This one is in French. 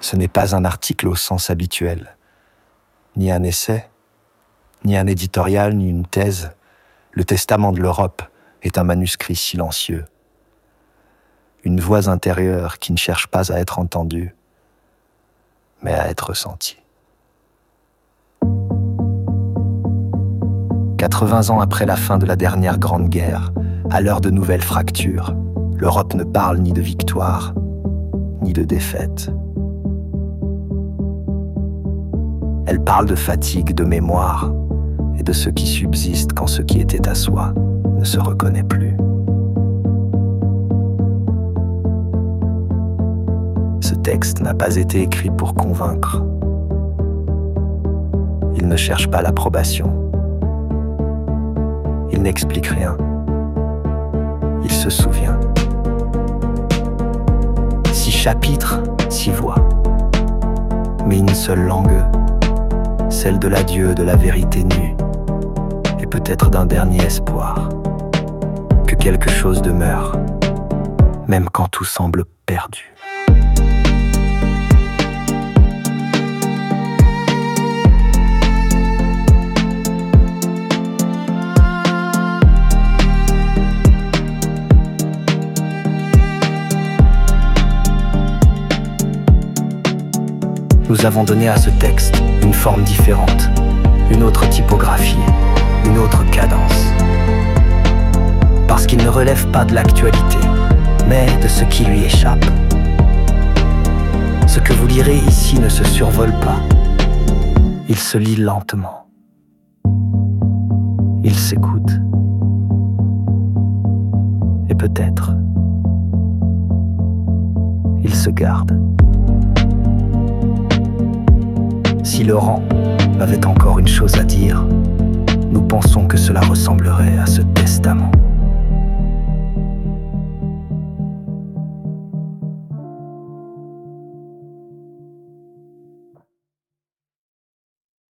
Ce n'est pas un article au sens habituel, ni un essai, ni un éditorial, ni une thèse. Le testament de l'Europe est un manuscrit silencieux. Une voix intérieure qui ne cherche pas à être entendue, mais à être ressentie. 80 ans après la fin de la dernière Grande Guerre, à l'heure de nouvelles fractures, l'Europe ne parle ni de victoire, ni de défaite. Elle parle de fatigue, de mémoire, et de ce qui subsiste quand ce qui était à soi ne se reconnaît plus. Ce texte n'a pas été écrit pour convaincre. Il ne cherche pas l'approbation. Il n'explique rien. Il se souvient. 6 chapitres, 6 voix. Mais une seule langue, celle de l'adieu, de la vérité nue, et peut-être d'un dernier espoir. Que quelque chose demeure, même quand tout semble perdu. Nous avons donné à ce texte une forme différente, une autre typographie, une autre cadence. Parce qu'il ne relève pas de l'actualité, mais de ce qui lui échappe. Ce que vous lirez ici ne se survole pas. Il se lit lentement. Il s'écoute. Et peut-être, il se garde. Si Laurent avait encore une chose à dire, nous pensons que cela ressemblerait à ce testament.